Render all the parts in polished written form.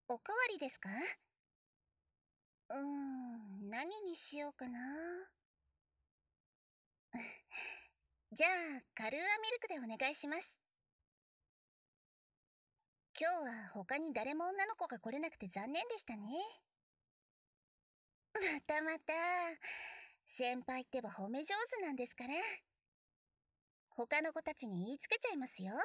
おかわりですか？何にしようかな。じゃあ、カルーアミルクでお願いします。今日は他に誰も女の子が来れなくて残念でしたね。またまた。先輩ってば褒め上手なんですから。他の子たちに言いつけちゃいますよ。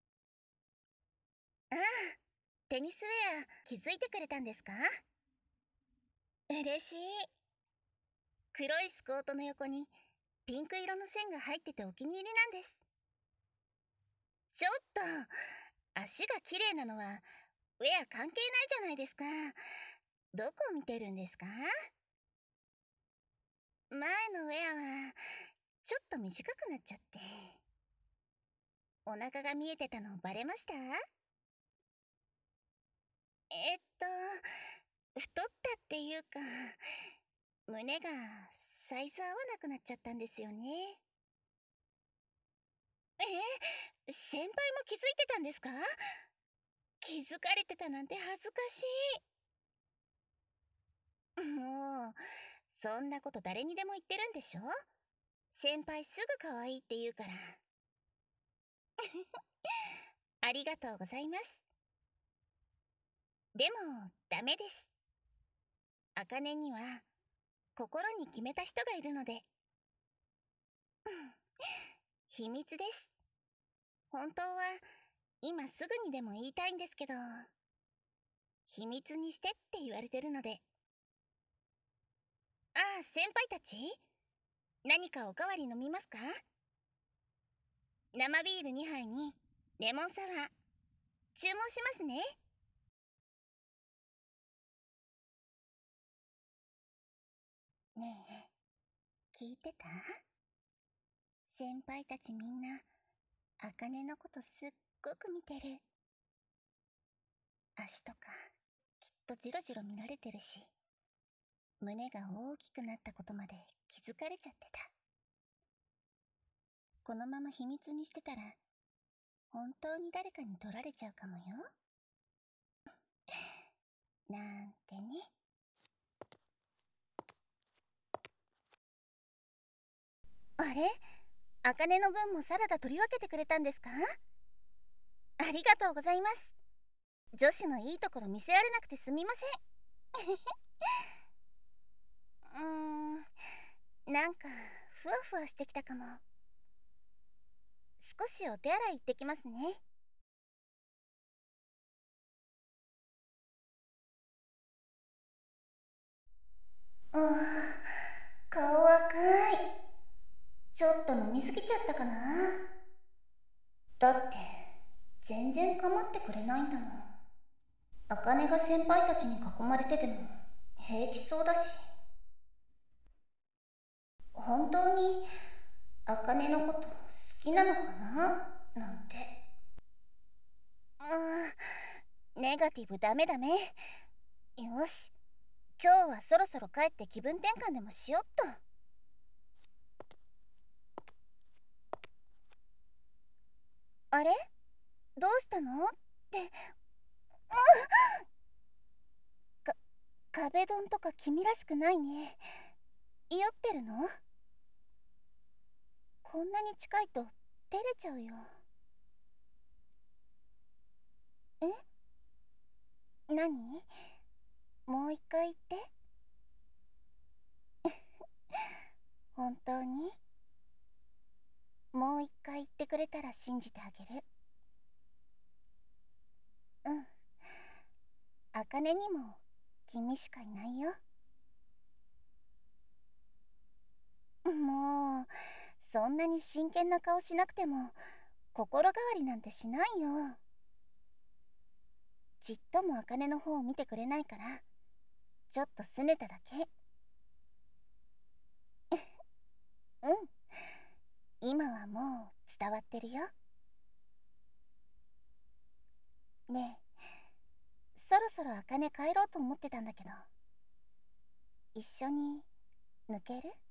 ああ、テニスウェア気づいてくれたんですか？嬉しい。黒いスコートの横にピンク色の線が入っててお気に入りなんです。ちょっと、足が綺麗なのはウェア関係ないじゃないですか。どこ見てるんですか？前のウェアはちょっと短くなっちゃって。お腹が見えてたのバレました？太ったっていうか、胸がサイズ合わなくなっちゃったんですよね。先輩も気づいてたんですか？気づかれてたなんて恥ずかしい。もう、そんなこと誰にでも言ってるんでしょ？先輩すぐ可愛いって言うから。ありがとうございます。でも、ダメです。茜には、心に決めた人がいるので。秘密です。本当は、今すぐにでも言いたいんですけど、秘密にしてって言われてるので。ああ、先輩たち、何かおかわり飲みますか？生ビール2杯に、レモンサワー、注文しますね。ねえ、聞いてた？先輩たちみんな、茜のことすっごく見てる。足とか、きっとジロジロ見られてるし、胸が大きくなったことまで気づかれちゃってた。このまま秘密にしてたら、本当に誰かに取られちゃうかもよ。なんてね。あれ？茜の分もサラダ取り分けてくれたんですか？ありがとうございます。女子のいいところ見せられなくてすみません。なんか、ふわふわしてきたかも。少しお手洗い行ってきますね。あー、顔赤い。ちょっと飲みすぎちゃったかな。だって、全然構ってくれないんだもん。茜が先輩たちに囲まれてても平気そうだし。本当に茜のこと好きなのかななんて。ネガティブダメダメ。よし、今日はそろそろ帰って気分転換でもしよっと。あれ？どうしたのって。か壁ドンとか君らしくないね。酔ってるの？こんなに近いと照れちゃうよ。何？もう一回言って。本当に？もう一回言ってくれたら信じてあげる。うん。茜にも君しかいないよ。もう、そんなに真剣な顔しなくても心変わりなんてしないよ。ちっとも茜の方を見てくれないから、ちょっと拗ねただけ。うん。今はもう伝わってるよ。ねえ、そろそろ茜帰ろうと思ってたんだけど、一緒に抜ける？